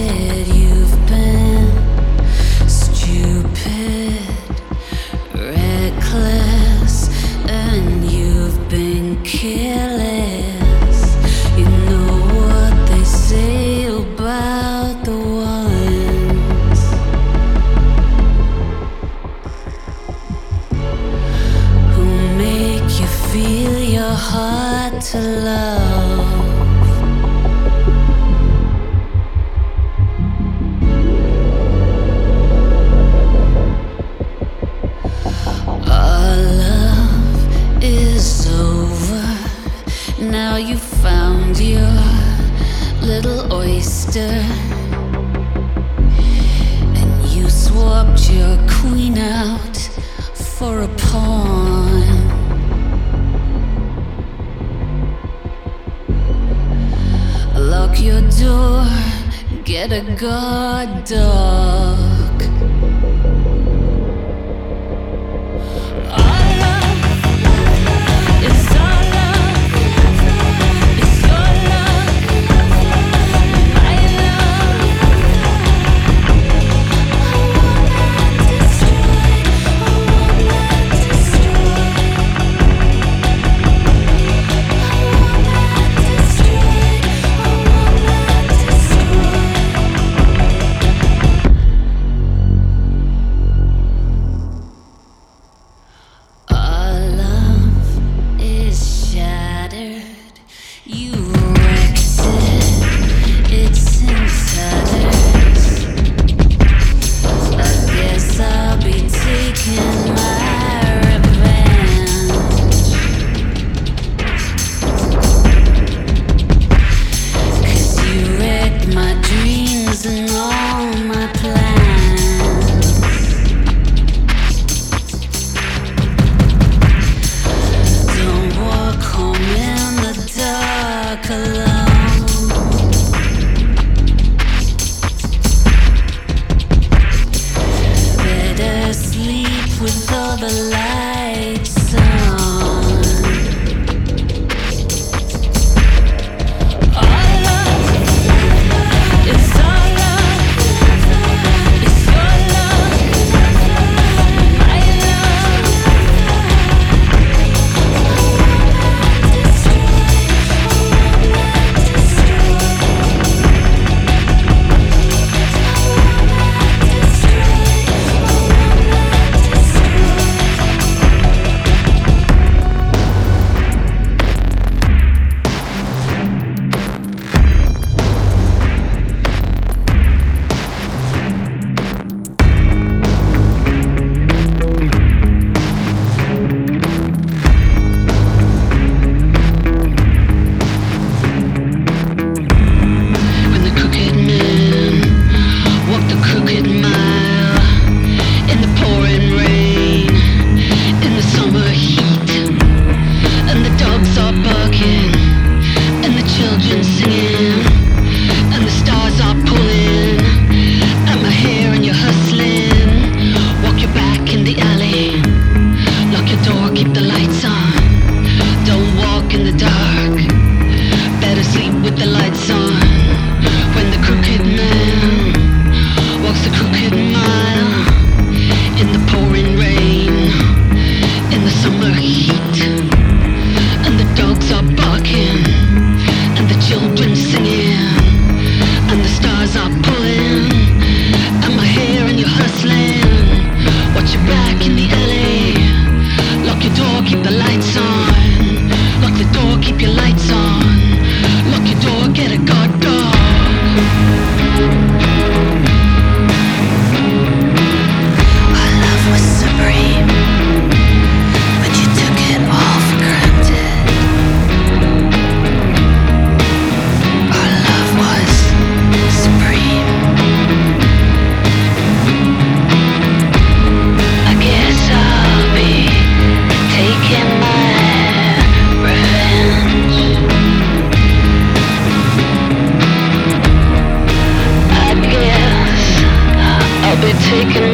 you've been stupid, reckless, and you've been careless. You know what they say about the ones who make you feel your heart to love. Now you found your little oyster, and you swapped your queen out for a pawn. Lock your door, get a guard dog. With all the lights on, our love is our love, it's your love, my love. Taking